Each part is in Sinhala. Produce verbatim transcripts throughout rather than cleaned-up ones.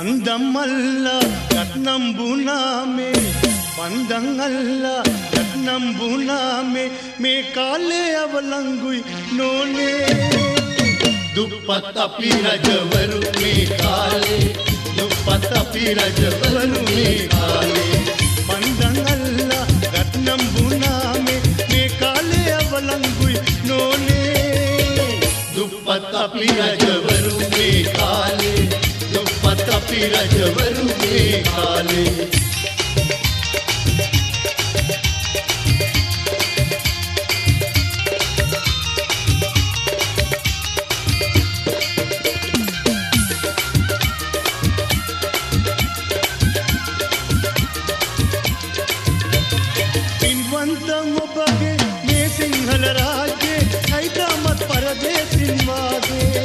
පන්දම් අල්ලා රත්නම් බුනාමේ පන්දම් අල්ලා රත්නම් බුනාමේ මේ කාලේ අවලංගුයි නෝනේ දුප්පත් අපි රජවරු මේ කාලේ දුප්පත් අපි රජවරු මේ කාලේ පන්දම් අල්ලා රත්නම් බුනාමේ මේ කාලේ අවලංගුයි නෝනේ දුප්පත් අපි රජවරු මේ කාලේ දුප්පත් අපි රජවරු මේ කාලේ පින්වන්තන් ඔබගේ මේ සිංහල රාජ්‍යයේ අයිතාමත් පරදේසින් වාගේ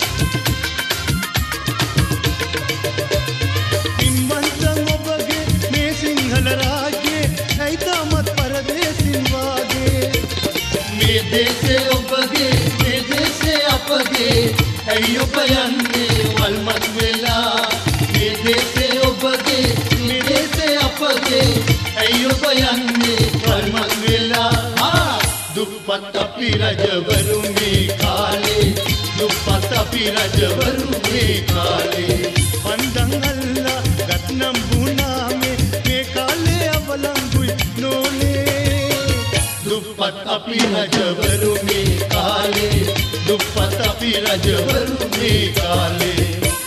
देशे ඔබගේ මේ දේශේ අපගේ ඇයි ඔබ යන්නේ වල්මත් වෙලා මේ දේශේ ඔබගේ මේ දේශේ අපගේ ඇයි ඔබ යන්නේ වල්මත් වෙලා ආ දුප්පත් අපි රජවරු මේ කාලේ දුප්පත් අපි රජවරු මේ කාලේ පන්දම් අල්ලා රත්නම් බුනාමේ මේ කාලේ අවලංගුයි නෝනේ දුප්පත් අපි රජවරු මේ කාලේ දුප්පත් අපි රජවරු මේ කාලේ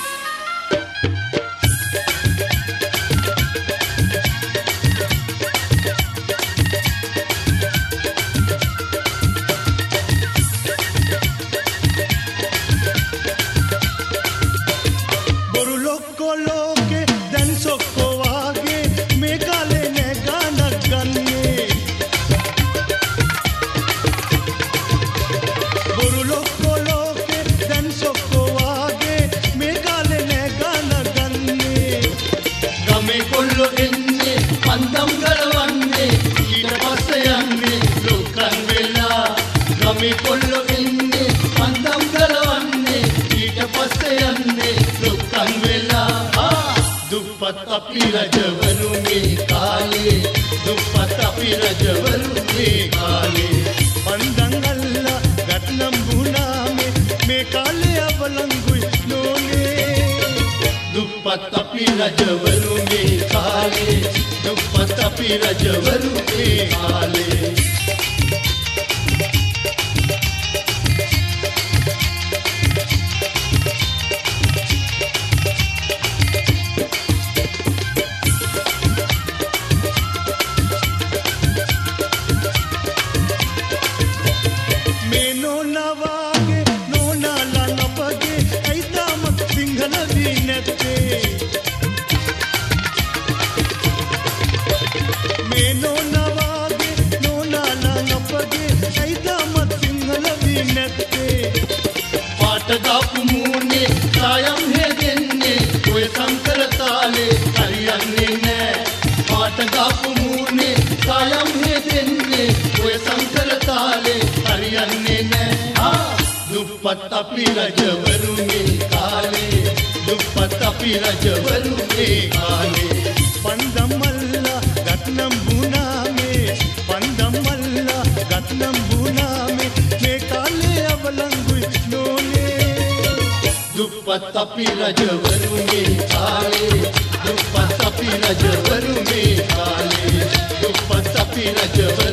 බොරු ලොක්කෝ ලෝකේ දැන් සොක්කෝ වාගේ මේ කාලේ නෑ ගානක් ගන්නේ කොල්ලෝ එන්නේ පන්දම් ගලවන්නේ ඊට පස්සේ යන්නේ ලොක්කන් වෙලා ගමේ කොල්ලෝ එන්නේ පන්දම් ගලවන්නේ ඊට පස්සේ යන්නේ ලොක්කන් වෙලා ආ දුප්පත් අපි රජවරු මේ කාලේ දුප්පත් අපි රජවරු මේ කාලේ පන්දම් අල්ලා රත්නම් බුනාමේ මේ කාලේ අවලංගුයි නෝනේ දුප්පත් අපි රජවරු මේ කාලේ දුප්පත් අපි රජවරු මේ කාලේ මේ නෝනා වාගේ නෝනාලා නපගේ අයිතාමත් සිංහල වී නැත්තේ මේ නෝනා වාගේ නෝනාලා නපගේ අයිතාමත් සිංහල වී නැත්තේ පාට දාපු මූණේ සායම් හේදෙන්නේ ඔය සංකර තාලේ හරියන්නේ නෑ පාට දාපු මූණේ සායම් හේදෙන්නේ ඔය සංකර තාලේ හරියන්නේ නෑ ආ දුප්පත් අපි රජවරු මේ කාලේ දුප්පත් අපි රජවරු මේ කාලේ පන්දම් අල්ලා රත්නම් බුනාමේ පන්දම් අල්ලා රත්නම් බුනාමේ මේ කාලේ අවලංගුයි නෝනේ දුප්පත් අපි රජවරු මේ කාලේ දුප්පත් අපි රජවරු මේ කාලේ දුප්පත් අපි රජවරු